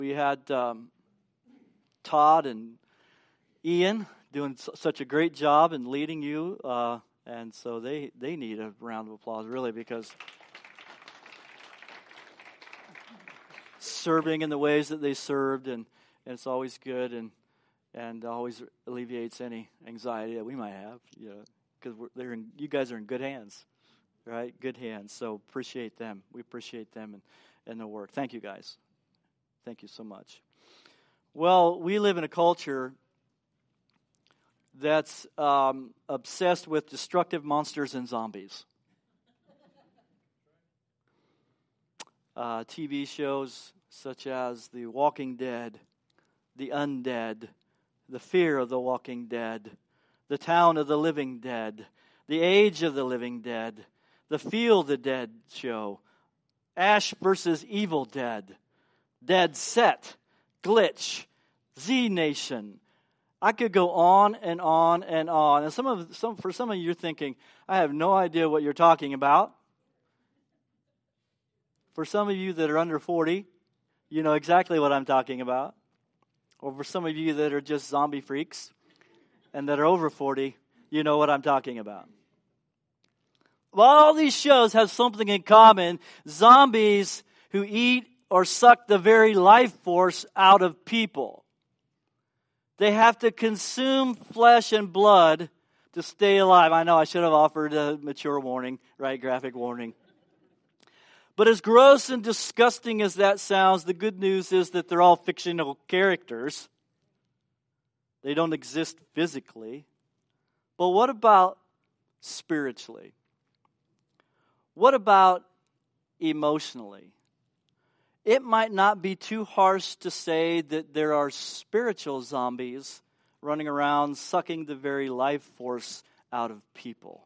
We had Todd and Ian doing such a great job in leading you, and so they need a round of applause, really, because serving in the ways that they served, and it's always good and always alleviates any anxiety that we might have, because you guys are in good hands, right? Good hands. So appreciate them. We appreciate them and their work. Thank you, guys. Thank you so much. Well, we live in a culture that's obsessed with destructive monsters and zombies. TV shows such as The Walking Dead, The Undead, The Fear of the Walking Dead, The Town of the Living Dead, The Age of the Living Dead, The Feel of the Dead show, Ash versus Evil Dead, Dead Set, Glitch, Z Nation. I could go on and on and on. And for some of you, you're thinking, I have no idea what you're talking about. For some of you that are under 40, you know exactly what I'm talking about. Or for some of you that are just zombie freaks and that are over 40, you know what I'm talking about. Well, all these shows have something in common. Zombies who eat or suck the very life force out of people. They have to consume flesh and blood to stay alive. I know I should have offered a mature warning, right? Graphic warning. But as gross and disgusting as that sounds, the good news is that they're all fictional characters. They don't exist physically. But what about spiritually? What about emotionally? It might not be too harsh to say that there are spiritual zombies running around sucking the very life force out of people.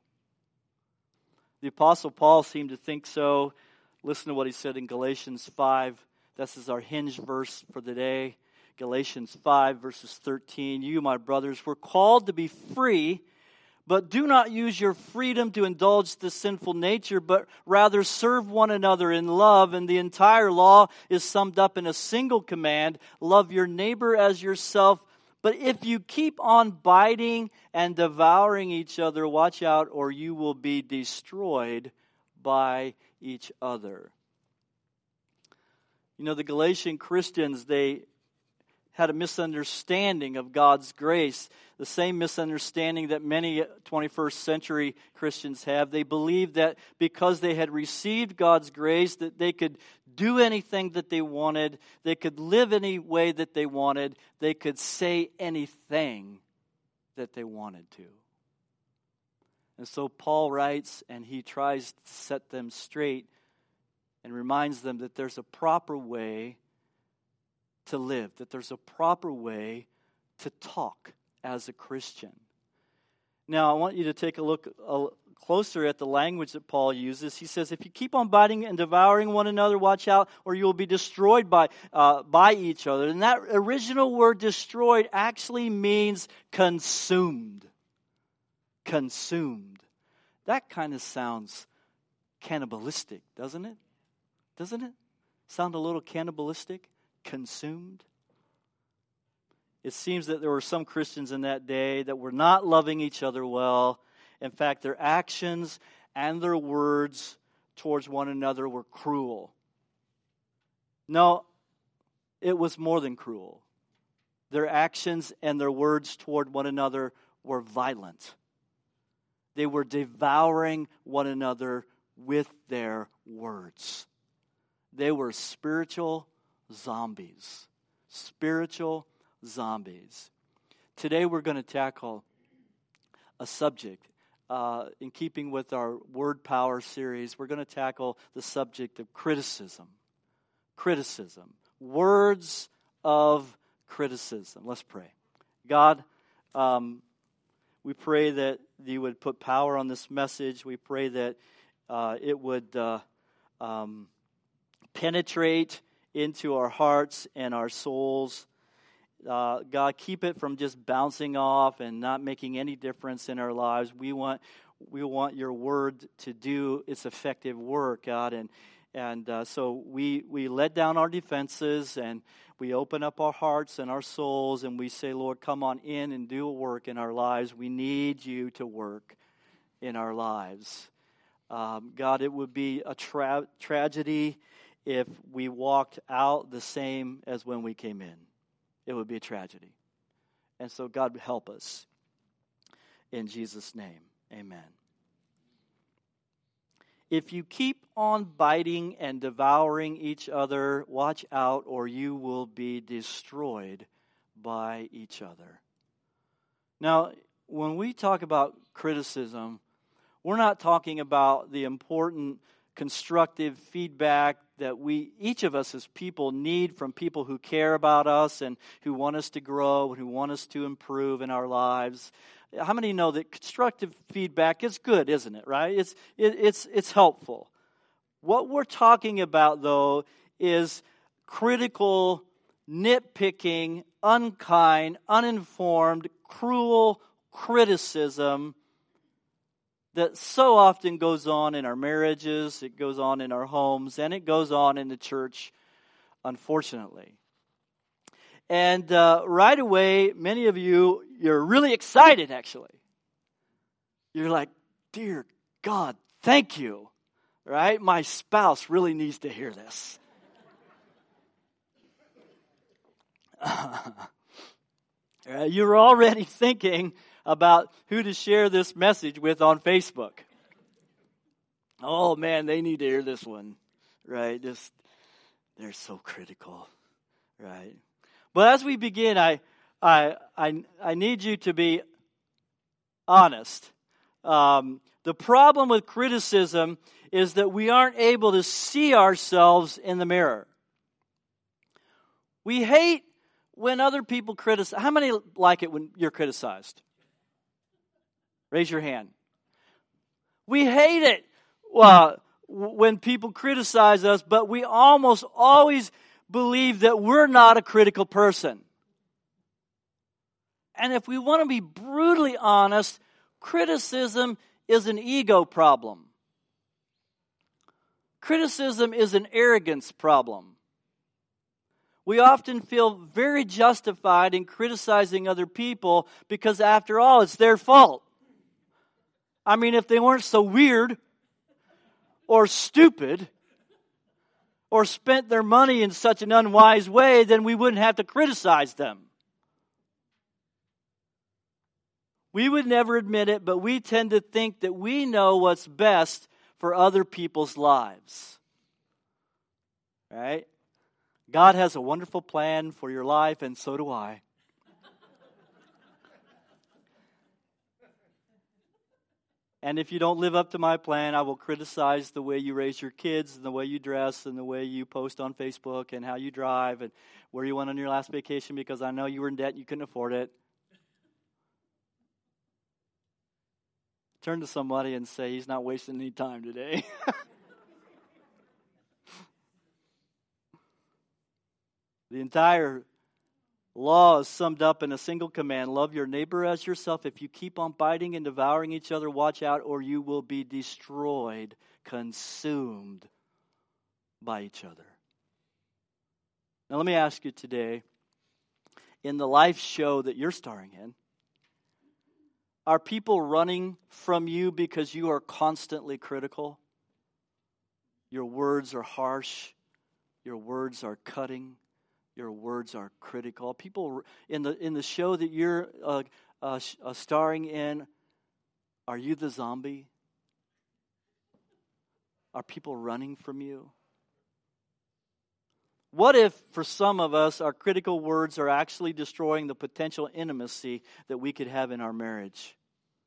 The Apostle Paul seemed to think so. Listen to what he said in Galatians 5. This is our hinge verse for the day. Galatians 5, verses 13. You, my brothers, were called to be free, but do not use your freedom to indulge the sinful nature, but rather serve one another in love. And the entire law is summed up in a single command: love your neighbor as yourself. But if you keep on biting and devouring each other, watch out, or you will be destroyed by each other. You know, the Galatian Christians, they had a misunderstanding of God's grace, the same misunderstanding that many 21st century Christians have. They believed that because they had received God's grace, that they could do anything that they wanted, they could live any way that they wanted, they could say anything that they wanted to. And so Paul writes, and he tries to set them straight and reminds them that there's a proper way to live, that there's a proper way to talk as a Christian. Now, I want you to take a look closer at the language that Paul uses. He says, if you keep on biting and devouring one another, watch out, or you will be destroyed by each other. And that original word destroyed actually means consumed. Consumed. That kind of sounds cannibalistic, doesn't it? Doesn't it? Sound a little cannibalistic? Consumed. It seems that there were some Christians in that day that were not loving each other well. In fact, their actions and their words towards one another were cruel. No, it was more than cruel. Their actions and their words toward one another were violent. They were devouring one another with their words. They were spiritual zombies. Spiritual zombies. Today we're going to tackle a subject. In keeping with our Word Power series, we're going to tackle the subject of criticism. Criticism. Words of criticism. Let's pray. God, we pray that you would put power on this message. We pray that it would penetrate into our hearts and our souls. God, keep it from just bouncing off and not making any difference in our lives. We want your word to do its effective work, God, And so we let down our defenses, and we open up our hearts and our souls, and we say, Lord, come on in and do a work in our lives. We need you to work in our lives. God, it would be a tragedy if we walked out the same as when we came in. It would be a tragedy. And so God help us. In Jesus' name, amen. If you keep on biting and devouring each other, watch out, or you will be destroyed by each other. Now, when we talk about criticism, we're not talking about the important constructive feedback that each of us as people need from people who care about us and who want us to grow and who want us to improve in our lives. How many know that constructive feedback is good, isn't it, right? It's helpful. What we're talking about, though, is critical, nitpicking, unkind, uninformed, cruel criticism that so often goes on in our marriages, it goes on in our homes, and it goes on in the church, unfortunately. And right away, many of you're really excited, actually. You're like, dear God, thank you, right? My spouse really needs to hear this. You're already thinking about who to share this message with on Facebook. Oh, man, they need to hear this one, right? They're so critical, right? But as we begin, I need you to be honest. The problem with criticism is that we aren't able to see ourselves in the mirror. We hate when other people criticize. How many like it when you're criticized? Raise your hand. We hate it when people criticize us, but we almost always believe that we're not a critical person. And if we want to be brutally honest, criticism is an ego problem. Criticism is an arrogance problem. We often feel very justified in criticizing other people because, after all, it's their fault. I mean, if they weren't so weird or stupid or spent their money in such an unwise way, then we wouldn't have to criticize them. We would never admit it, but we tend to think that we know what's best for other people's lives. Right? God has a wonderful plan for your life, and so do I. And if you don't live up to my plan, I will criticize the way you raise your kids and the way you dress and the way you post on Facebook and how you drive and where you went on your last vacation because I know you were in debt and you couldn't afford it. Turn to somebody and say, he's not wasting any time today. The entire law is summed up in a single command: love your neighbor as yourself. If you keep on biting and devouring each other, watch out, or you will be destroyed, consumed by each other. Now let me ask you today, in the life show that you're starring in, are people running from you because you are constantly critical? Your words are harsh. Your words are cutting. Your words are critical. People in the show that you're starring in, are you the zombie? Are people running from you? What if, for some of us, our critical words are actually destroying the potential intimacy that we could have in our marriage?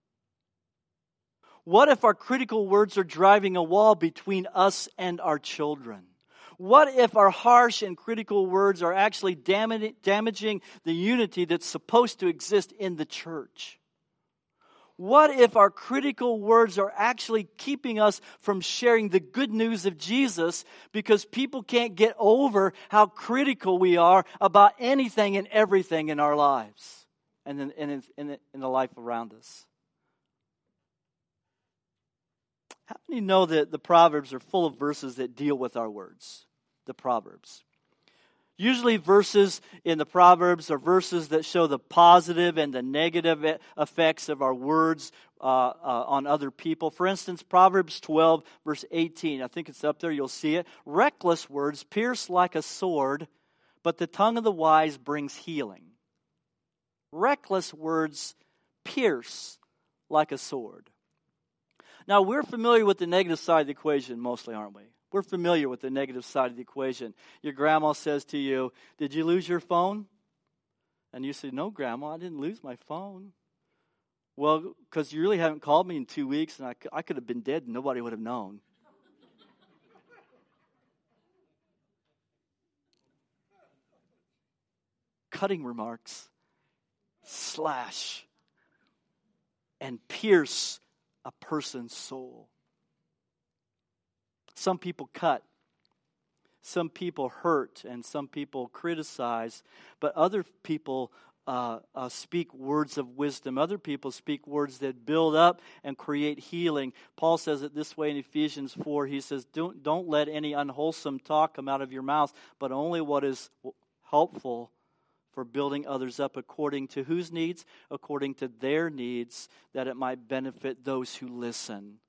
What if our critical words are driving a wall between us and our children? What if our harsh and critical words are actually damaging the unity that's supposed to exist in the church? What if our critical words are actually keeping us from sharing the good news of Jesus because people can't get over how critical we are about anything and everything in our lives and in the life around us? How many know that the Proverbs are full of verses that deal with our words? The Proverbs. Usually verses in the Proverbs are verses that show the positive and the negative effects of our words on other people. For instance, Proverbs 12, verse 18. I think it's up there. You'll see it. Reckless words pierce like a sword, but the tongue of the wise brings healing. Reckless words pierce like a sword. Now, we're familiar with the negative side of the equation mostly, aren't we? We're familiar with the negative side of the equation. Your grandma says to you, "Did you lose your phone?" And you say, "No, Grandma, I didn't lose my phone." Well, because you really haven't called me in 2 weeks, and I could have been dead and nobody would have known. Cutting remarks slash and pierce a person's soul. Some people cut, some people hurt, and some people criticize, but other people speak words of wisdom. Other people speak words that build up and create healing. Paul says it this way in Ephesians 4. He says, don't let any unwholesome talk come out of your mouth, but only what is helpful for building others up according to whose needs? According to their needs, that it might benefit those who listen.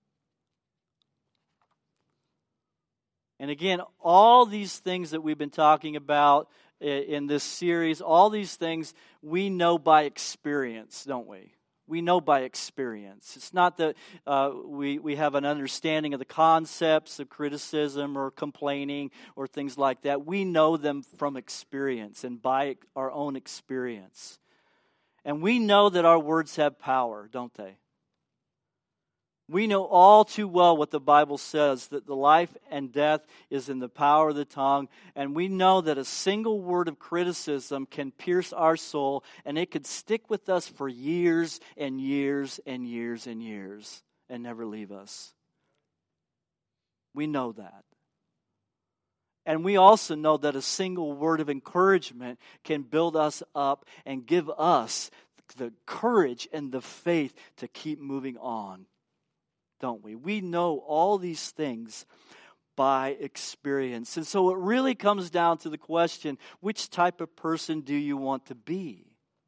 And again, all these things that we've been talking about in this series, all these things we know by experience, don't we? We know by experience. It's not that we have an understanding of the concepts of criticism or complaining or things like that. We know them from experience and by our own experience. And we know that our words have power, don't they? We know all too well what the Bible says, that the life and death is in the power of the tongue. And we know that a single word of criticism can pierce our soul, and it could stick with us for years and years and years and years and never leave us. We know that. And we also know that a single word of encouragement can build us up and give us the courage and the faith to keep moving on. Don't we? We know all these things by experience. And so it really comes down to the question, which type of person do you want to be?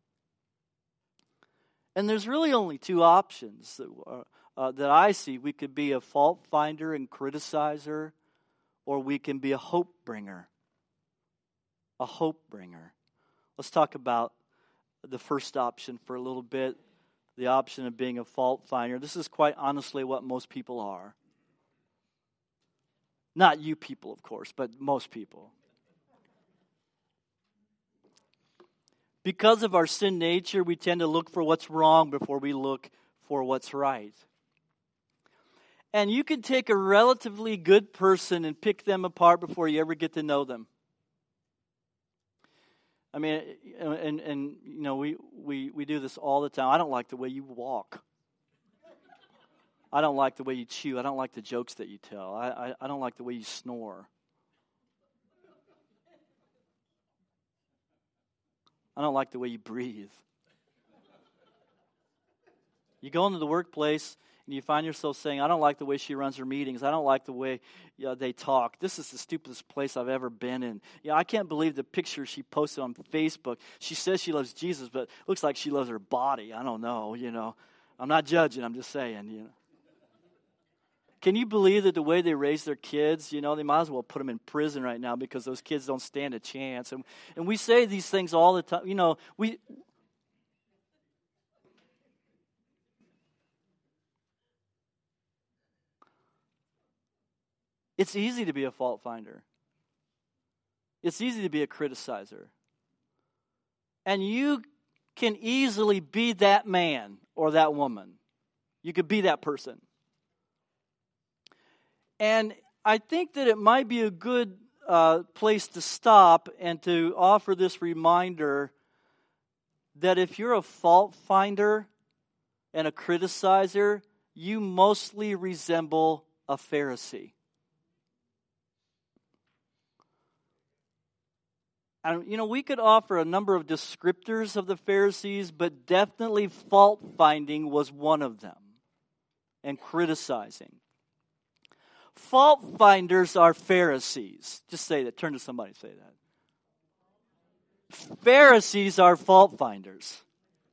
And there's really only two options that I see. We could be a fault finder and criticizer, or we can be a hope bringer. A hope bringer. Let's talk about the first option for a little bit. The option of being a fault finder. This is quite honestly what most people are. Not you people, of course, but most people. Because of our sin nature, we tend to look for what's wrong before we look for what's right. And you can take a relatively good person and pick them apart before you ever get to know them. I mean, and you know, we do this all the time. I don't like the way you walk. I don't like the way you chew. I don't like the jokes that you tell. I don't like the way you snore. I don't like the way you breathe. You go into the workplace and you find yourself saying, "I don't like the way she runs her meetings. I don't like the way they talk. This is the stupidest place I've ever been in. I can't believe the picture she posted on Facebook. She says she loves Jesus, but looks like she loves her body. I don't know, I'm not judging, I'm just saying, Can you believe that the way they raise their kids, they might as well put them in prison right now because those kids don't stand a chance. And we say these things all the time. It's easy to be a fault finder. It's easy to be a criticizer. And you can easily be that man or that woman. You could be that person. And I think that it might be a good place to stop and to offer this reminder that if you're a fault finder and a criticizer, you mostly resemble a Pharisee. And, we could offer a number of descriptors of the Pharisees, but definitely fault finding was one of them, and criticizing. Fault finders are Pharisees. Just say that. Turn to somebody and say that. Pharisees are fault finders.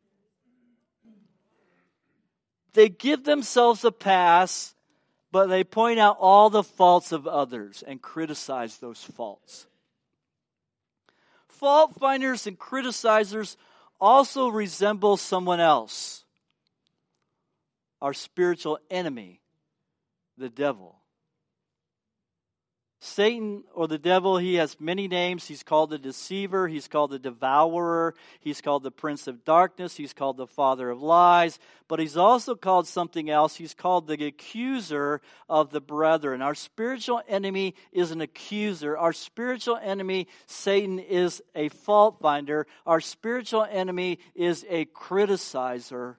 They give themselves a pass, but they point out all the faults of others and criticize those faults. Fault finders and criticizers also resemble someone else, our spiritual enemy, the devil. Satan, or the devil, he has many names. He's called the deceiver. He's called the devourer. He's called the prince of darkness. He's called the father of lies. But he's also called something else. He's called the accuser of the brethren. Our spiritual enemy is an accuser. Our spiritual enemy, Satan, is a fault finder. Our spiritual enemy is a criticizer.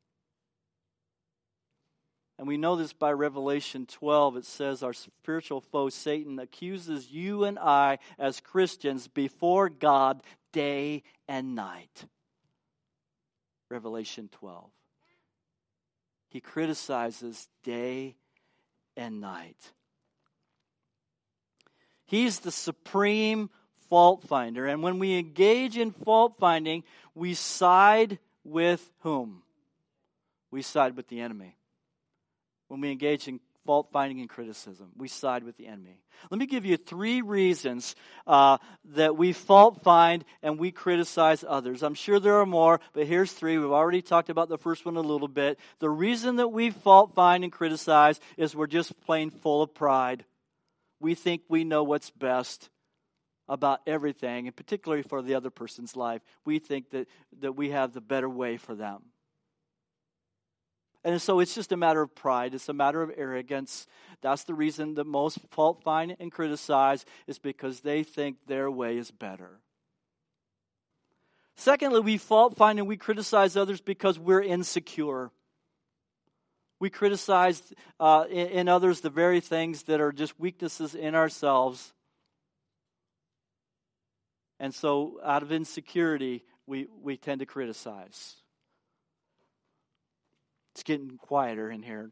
And we know this by Revelation 12. It says our spiritual foe, Satan, accuses you and I as Christians before God day and night. Revelation 12. He criticizes day and night. He's the supreme fault finder. And when we engage in fault finding, we side with whom? We side with the enemy. When we engage in fault finding and criticism, we side with the enemy. Let me give you 3 reasons that we fault find and we criticize others. I'm sure there are more, but here's 3. We've already talked about the first one a little bit. The reason that we fault find and criticize is we're just plain full of pride. We think we know what's best about everything, and particularly for the other person's life. We think that we have the better way for them. And so it's just a matter of pride. It's a matter of arrogance. That's the reason that most fault find and criticize is because they think their way is better. Secondly, we fault find and we criticize others because we're insecure. We criticize in others the very things that are just weaknesses in ourselves. And so out of insecurity, we tend to criticize. It's getting quieter in here.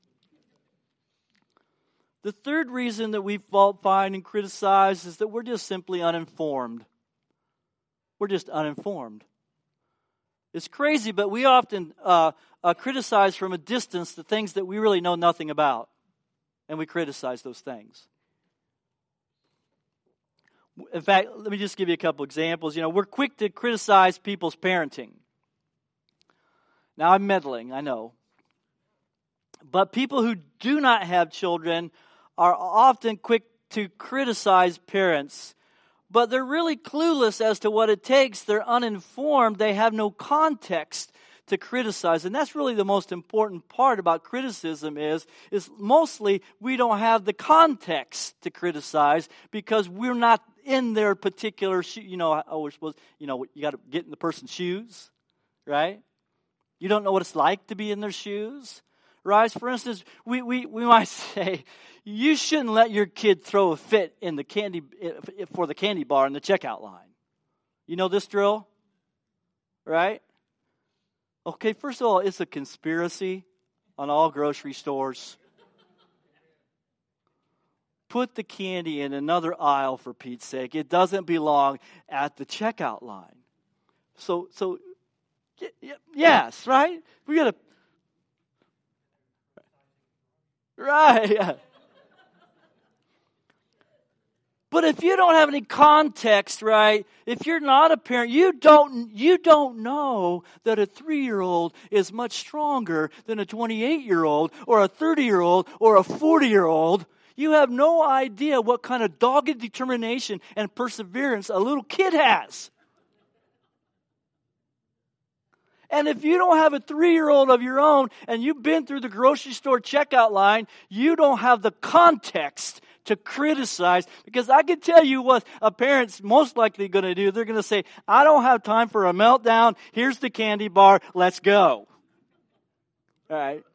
The third reason that we fault find and criticize is that we're just simply uninformed. We're just uninformed. It's crazy, but we often criticize from a distance the things that we really know nothing about. And we criticize those things. In fact, let me just give you a couple examples. We're quick to criticize people's parenting. Now, I'm meddling, I know. But people who do not have children are often quick to criticize parents. But they're really clueless as to what it takes. They're uninformed. They have no context to criticize. And that's really the most important part about criticism is mostly we don't have the context to criticize because we're not in their particular we're supposed, you got to get in the person's shoes, right? You don't know what it's like to be in their shoes, right? For instance, we might say, you shouldn't let your kid throw a fit in the candy bar in the checkout line. You know this drill, right? Okay, first of all, it's a conspiracy on all grocery stores. Put the candy in another aisle, for Pete's sake. It doesn't belong at the checkout line. So. Yes, right? We got to. Right. Yeah. But if you don't have any context, right? If you're not a parent, you don't know that a 3-year-old is much stronger than a 28-year-old or a 30-year-old or a 40-year-old. You have no idea what kind of dogged determination and perseverance a little kid has. And if you don't have a 3-year-old of your own and you've been through the grocery store checkout line, you don't have the context to criticize. Because I can tell you what a parent's most likely going to do. They're going to say, I don't have time for a meltdown. Here's the candy bar. Let's go. All right.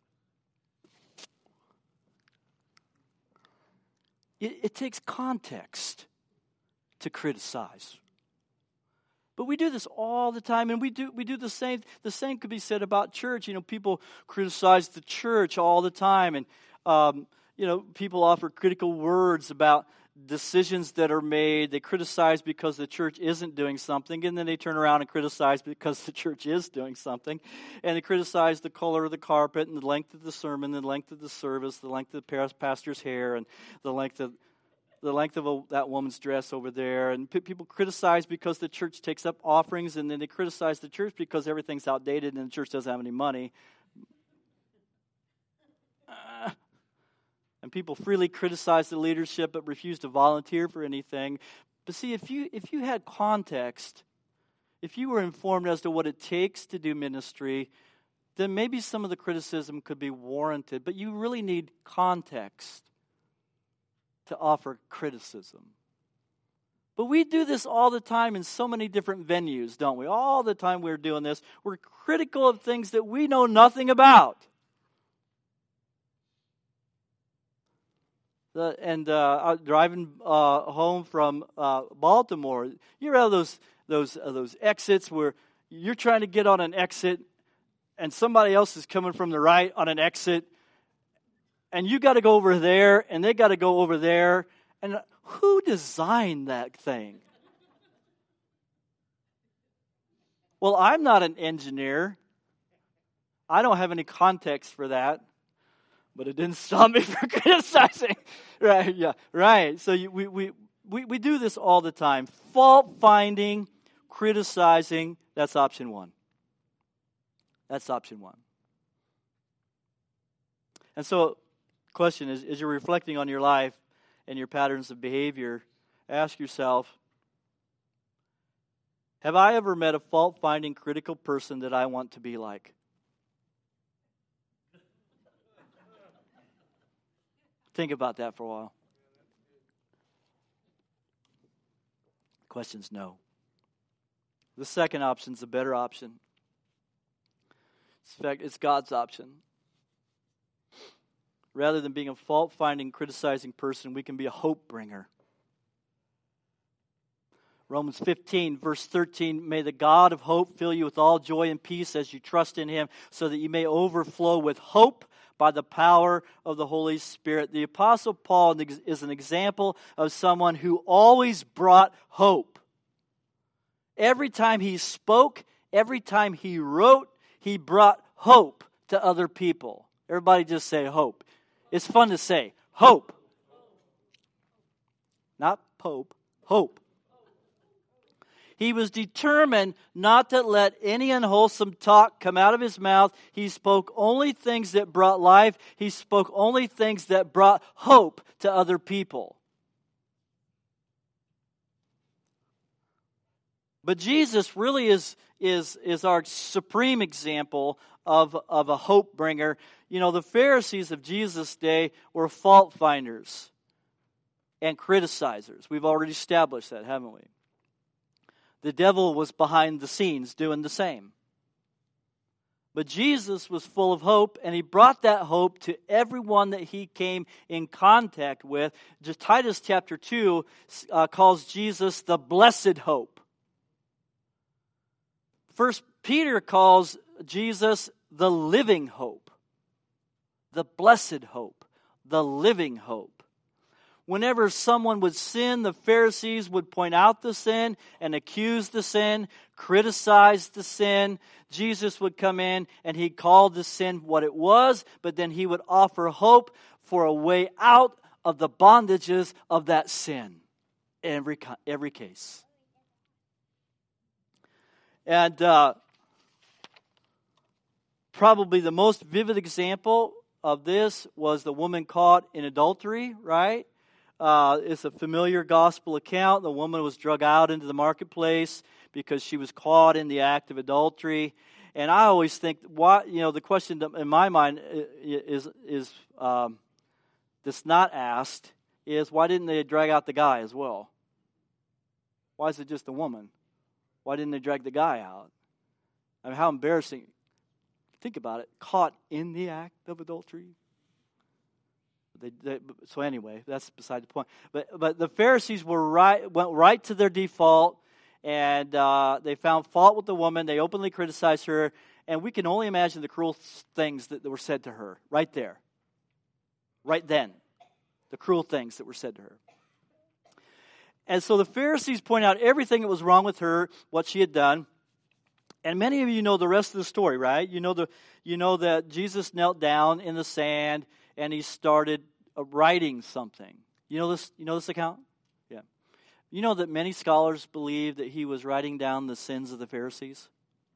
It takes context to criticize. But we do this all the time, and we do the same. The same could be said about church. People criticize the church all the time, and people offer critical words about decisions that are made. They criticize because the church isn't doing something, and then they turn around and criticize because the church is doing something. And they criticize the color of the carpet and the length of the sermon, the length of the service, the length of the pastor's hair, and the length of that woman's dress over there. And people criticize because the church takes up offerings, and then they criticize the church because everything's outdated and the church doesn't have any money. And people freely criticize the leadership but refuse to volunteer for anything. But see, if you had context, if you were informed as to what it takes to do ministry, then maybe some of the criticism could be warranted. But you really need context to offer criticism. But we do this all the time in so many different venues, don't we? All the time we're doing this. We're critical of things that we know nothing about. Driving home from Baltimore, you ever have those exits where you're trying to get on an exit and somebody else is coming from the right on an exit, and you got to go over there and they got to go over there, and who designed that thing? Well, I'm not an engineer. I don't have any context for that. But it didn't stop me from criticizing. Right, yeah, right. So we do this all the time. Fault finding, criticizing, that's option one. That's option one. And so, the question is, as you're reflecting on your life and your patterns of behavior, ask yourself, have I ever met a fault finding, critical person that I want to be like? Think about that for a while. Question's no. The second option is a better option. In fact, it's God's option. Rather than being a fault-finding, criticizing person, we can be a hope bringer. Romans 15, verse 13, may the God of hope fill you with all joy and peace as you trust in Him, so that you may overflow with hope by the power of the Holy Spirit. The Apostle Paul is an example of someone who always brought hope. Every time he spoke, every time he wrote, he brought hope to other people. Everybody just say hope. It's fun to say. Hope. Not Pope. Hope. He was determined not to let any unwholesome talk come out of his mouth. He spoke only things that brought life. He spoke only things that brought hope to other people. But Jesus really is our supreme example of a hope bringer. The Pharisees of Jesus' day were fault finders and criticizers. We've already established that, haven't we? The devil was behind the scenes doing the same. But Jesus was full of hope, and He brought that hope to everyone that He came in contact with. Titus chapter 2 calls Jesus the blessed hope. First Peter calls Jesus the living hope. The blessed hope. The living hope. Whenever someone would sin, the Pharisees would point out the sin and accuse the sin, criticize the sin. Jesus would come in and He'd call the sin what it was, but then He would offer hope for a way out of the bondages of that sin. Every case. And probably the most vivid example of this was the woman caught in adultery, right? It's a familiar gospel account. The woman was dragged out into the marketplace because she was caught in the act of adultery. And I always think, the question in my mind is that's not asked is, why didn't they drag out the guy as well? Why is it just the woman? Why didn't they drag the guy out? I mean, how embarrassing. Think about it. Caught in the act of adultery. So anyway, that's beside the point. But the Pharisees went right to their default, and they found fault with the woman. They openly criticized her, and we can only imagine the cruel things that were said to her right there, right then. the cruel things that were said to her. And so the Pharisees point out everything that was wrong with her, what she had done. And many of you know the rest of the story, right? You know that Jesus knelt down in the sand and he started writing something. You know this account? Yeah. You know that many scholars believe that he was writing down the sins of the Pharisees?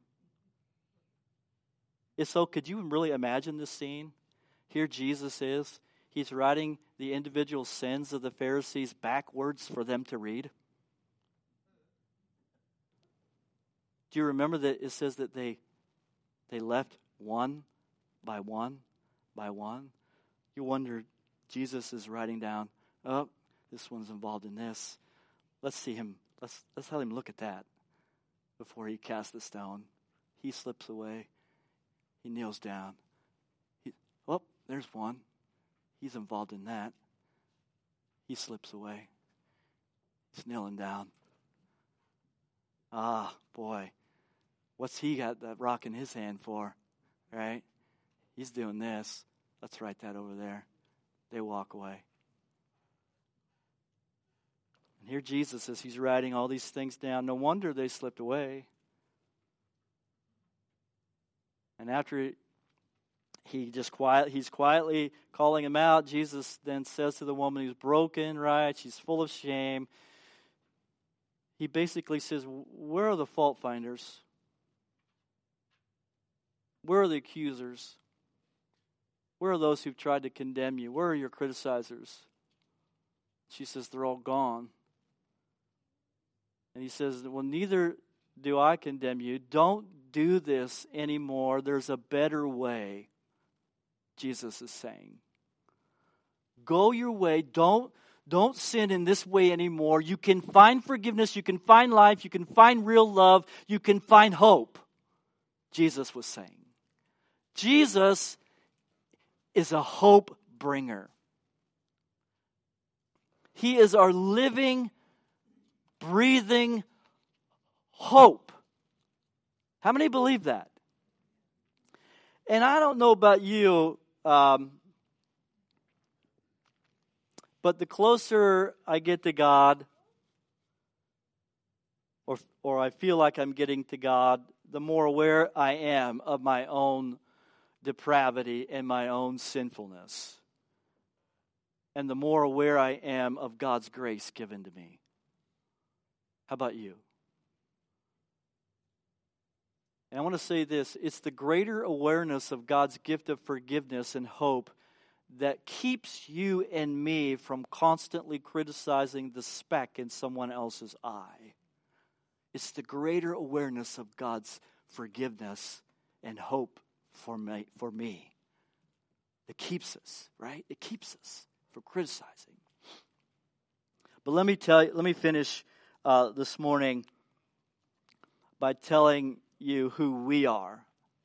If so, could you really imagine this scene? Here Jesus is. He's writing the individual sins of the Pharisees backwards for them to read. Do you remember that it says that they left one by one by one? You wonder, Jesus is writing down, oh, this one's involved in this. Let's see him. Let's let him look at that before he casts the stone. He slips away. He kneels down. There's one. He's involved in that. He slips away. He's kneeling down. Ah, boy. What's he got that rock in his hand for? Right? He's doing this. Let's write that over there. They walk away. And here Jesus is. He's writing all these things down. No wonder they slipped away. And after he's quietly calling him out, Jesus then says to the woman who's broken, right? She's full of shame. He basically says, where are the fault finders? Where are the accusers? Where are those who've tried to condemn you? Where are your criticizers? She says, they're all gone. And he says, well, neither do I condemn you. Don't do this anymore. There's a better way. Jesus is saying, go your way. Don't sin in this way anymore. You can find forgiveness. You can find life. You can find real love. You can find hope. Jesus was saying. Jesus is a hope bringer. He is our living, breathing hope. How many believe that? And I don't know about you, but the closer I get to God, or I feel like I'm getting to God, the more aware I am of my own depravity and my own sinfulness. And the more aware I am of God's grace given to me. How about you? And I want to say this, it's the greater awareness of God's gift of forgiveness and hope that keeps you and me from constantly criticizing the speck in someone else's eye. It's the greater awareness of God's forgiveness and hope for me that keeps us, right? It keeps us from criticizing. But let me finish this morning by telling you who we are.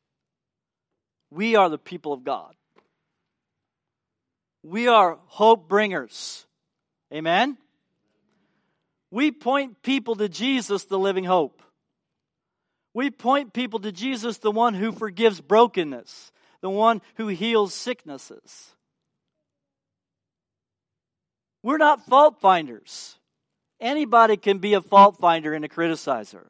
We are the people of God. We are hope bringers. Amen? We point people to Jesus, the living hope. We point people to Jesus, the one who forgives brokenness, the one who heals sicknesses. We're not fault finders. Anybody can be a fault finder and a criticizer.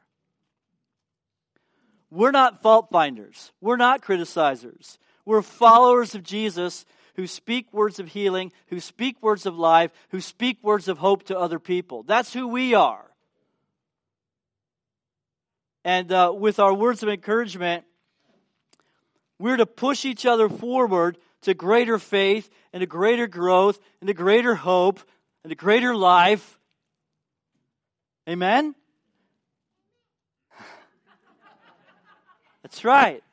We're not fault finders. We're not criticizers. We're followers of Jesus who speak words of healing, who speak words of life, who speak words of hope to other people. That's who we are. And with our words of encouragement, we're to push each other forward to greater faith and to greater growth and to greater hope and to greater life. Amen? That's right.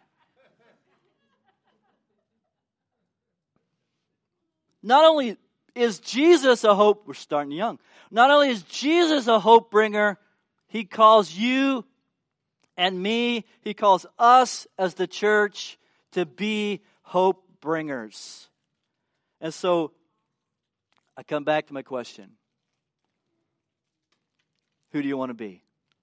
Not only is Jesus a hope, we're starting young. Not only is Jesus a hope bringer, He calls you and me, He calls us as the church to be hope bringers. And so, I come back to my question. Who do you want to be?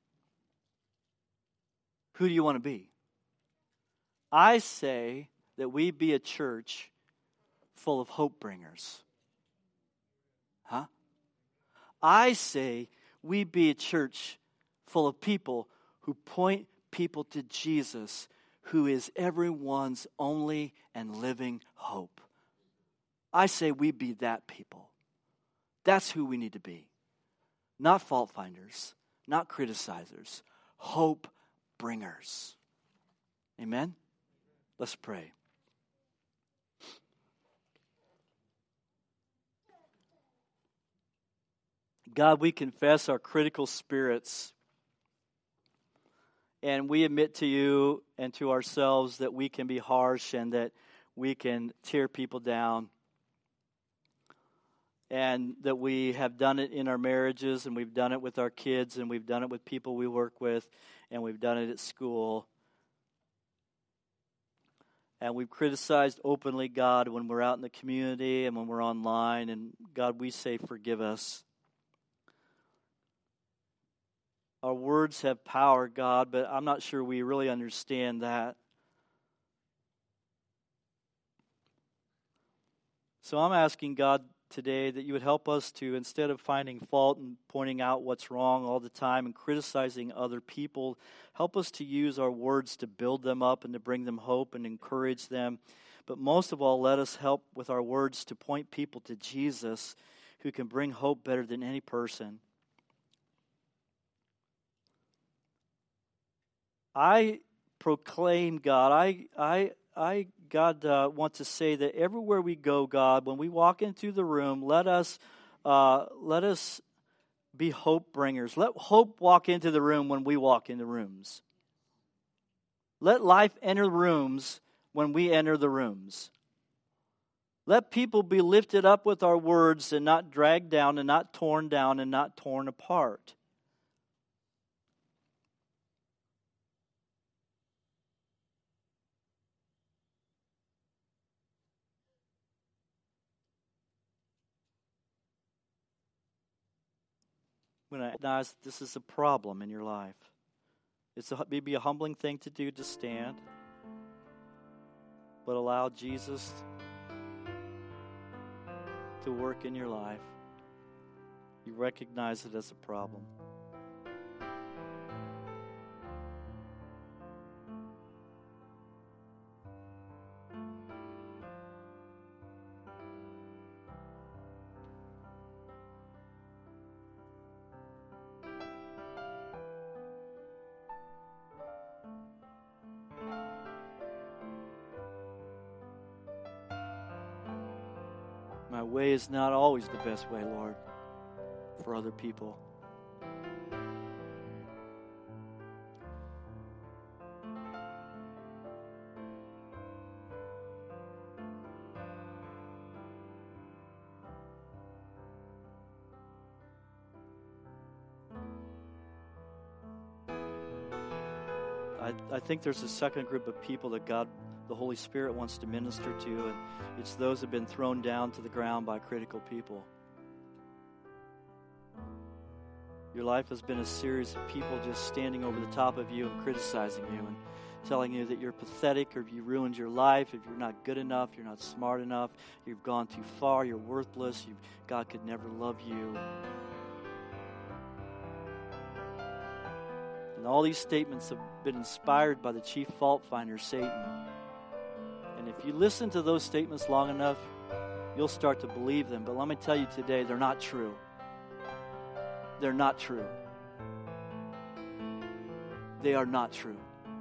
Who do you want to be? I say that we be a church full of hope bringers. Huh? I say we be a church full of people who point people to Jesus, who is everyone's only and living hope. I say we be that people. That's who we need to be. Not fault finders, not criticizers, hope bringers. Amen? Let's pray. God, we confess our critical spirits, and we admit to you and to ourselves that we can be harsh and that we can tear people down, and that we have done it in our marriages, and we've done it with our kids, and we've done it with people we work with, and we've done it at school. And we've criticized openly, God, when we're out in the community and when we're online, and God, we say forgive us. Our words have power, God, but I'm not sure we really understand that. So I'm asking God today that you would help us to, instead of finding fault and pointing out what's wrong all the time and criticizing other people, help us to use our words to build them up and to bring them hope and encourage them. But most of all, let us help with our words to point people to Jesus, who can bring hope better than any person. I proclaim, God, God, want to say that everywhere we go, God, when we walk into the room, let us be hope bringers. Let hope walk into the room when we walk into rooms. Let life enter rooms when we enter the rooms. Let people be lifted up with our words and not dragged down and not torn down and not torn apart. When I recognize that this is a problem in your life, it's maybe a humbling thing to do, to stand, but allow Jesus to work in your life. You recognize it as a problem. My way is not always the best way, Lord, for other people. I think there's a second group of people that God, the Holy Spirit, wants to minister to, and it's those who have been thrown down to the ground by critical people. Your life has been a series of people just standing over the top of you and criticizing you and telling you that you're pathetic, or you ruined your life, if you're not good enough, you're not smart enough, you've gone too far, you're worthless, God could never love you. And all these statements have been inspired by the chief fault finder, Satan. And if you listen to those statements long enough, you'll start to believe them. But let me tell you today, they're not true. They're not true. They are not true.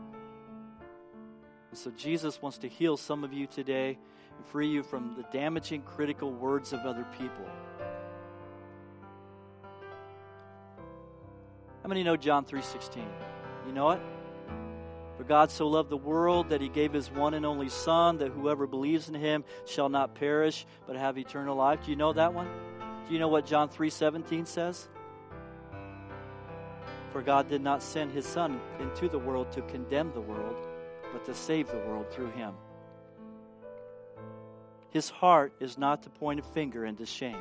And so Jesus wants to heal some of you today and free you from the damaging, critical words of other people. How many know John 3:16? You know it? For God so loved the world that he gave his one and only Son, that whoever believes in him shall not perish, but have eternal life. Do you know that one? Do you know what John 3:17 says? For God did not send his Son into the world to condemn the world, but to save the world through him. His heart is not to point a finger and to shame.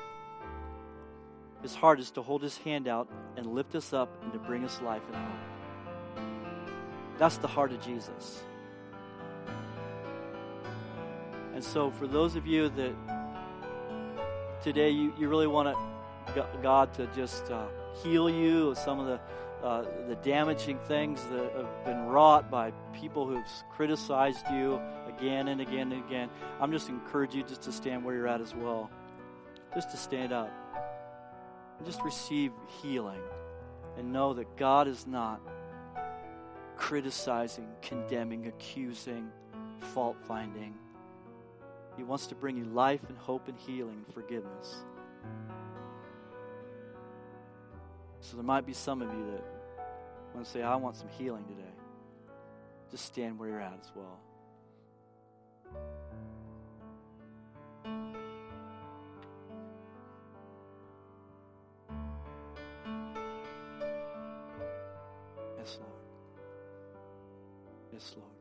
His heart is to hold his hand out and lift us up and to bring us life and hope. That's the heart of Jesus. And so for those of you that today you really want God to just heal you of some of the damaging things that have been wrought by people who've criticized you again and again and again, I'm just encouraging you just to stand where you're at as well. Just to stand up and just receive healing and know that God is not criticizing, condemning, accusing, fault-finding. He wants to bring you life and hope and healing and forgiveness. So there might be some of you that want to say, I want some healing today. Just stand where you're at as well. Yes, Lord. Yes, Lord.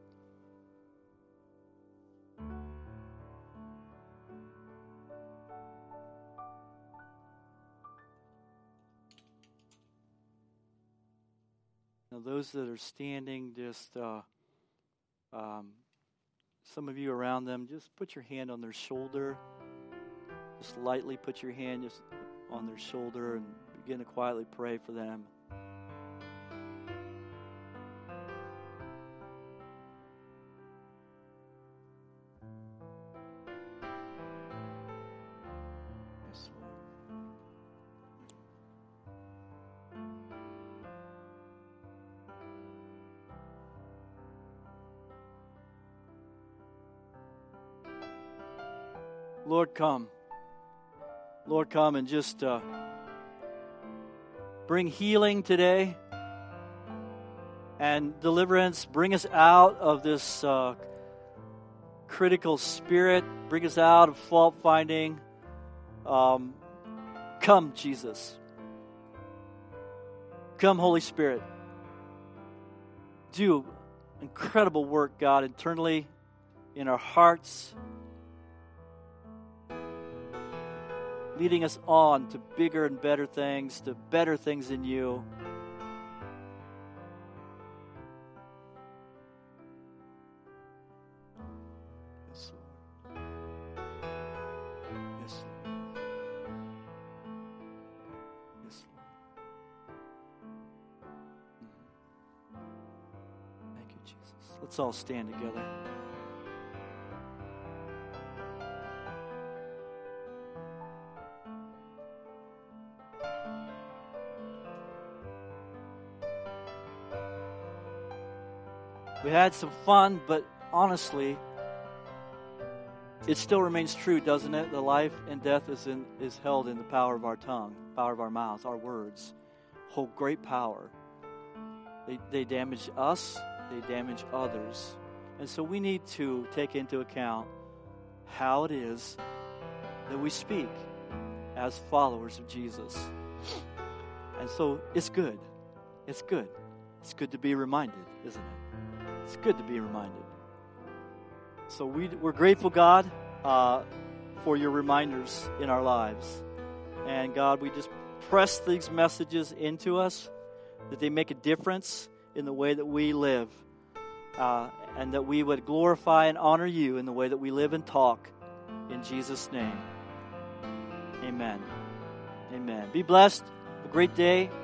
Now, those that are standing, just some of you around them, just put your hand on their shoulder. Just lightly put your hand just on their shoulder and begin to quietly pray for them. Yes, Lord. Lord, come. Lord, come and just bring healing today and deliverance. Bring us out of this critical spirit. Bring us out of fault-finding. Come, Jesus. Come, Holy Spirit. Do incredible work, God, internally in our hearts, leading us on to bigger and better things, to better things in you. Yes, Lord. Yes, Lord. Yes, Lord. Thank you, Jesus. Let's all stand together. We had some fun, but honestly, it still remains true, doesn't it? The life and death is held in the power of our tongue, power of our mouths, our words. Hold great power. They damage us, they damage others. And so we need to take into account how it is that we speak as followers of Jesus. And so it's good. It's good. It's good to be reminded, isn't it? It's good to be reminded. So we're grateful, God, for your reminders in our lives. And God, we just press these messages into us, that they make a difference in the way that we live, and that we would glorify and honor you in the way that we live and talk. In Jesus' name, amen. Amen. Be blessed. Have a great day.